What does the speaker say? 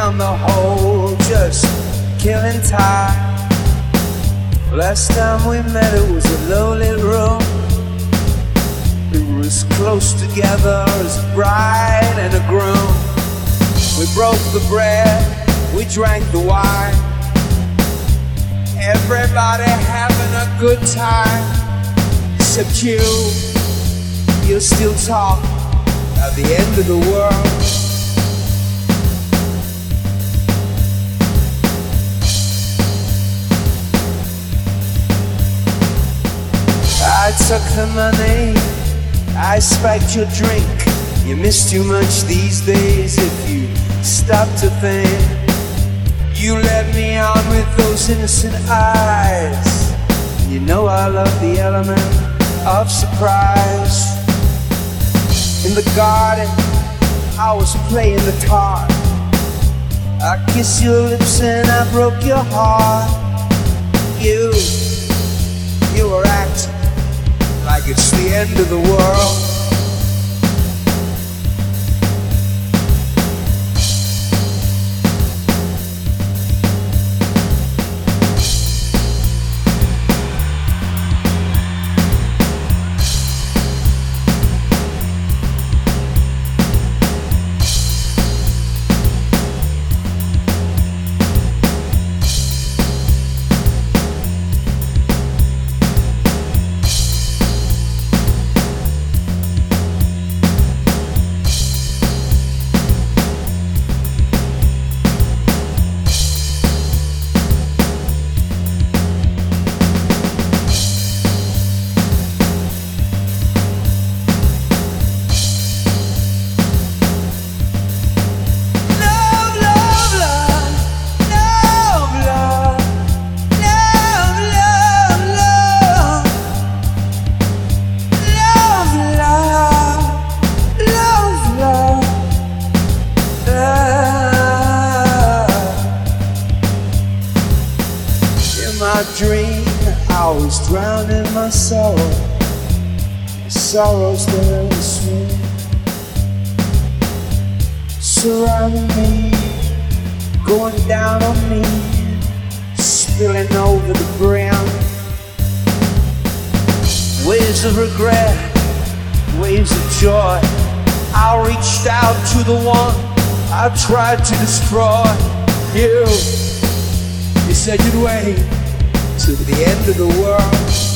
on the whole, just killing time. Last time we met it was a low-lit room. We were as close together as a bride and a groom. We broke the bread, we drank the wine. Everybody having a good time, except you. You still talk at the end of the world. I took the money, I spiked your drink. You miss too much these days if you stop to think. You led me on with those innocent eyes. You know I love the element of surprise. In the garden, I was playing the card. I kissed your lips and I broke your heart. You were acting like it's the end of the world. My dream, I was drowning my sorrow. The sorrows there were sweet, surrounding me, going down on me, spilling over the brim. Waves of regret, waves of joy. I reached out to the one I tried to destroy. You said you'd wait to the end of the world.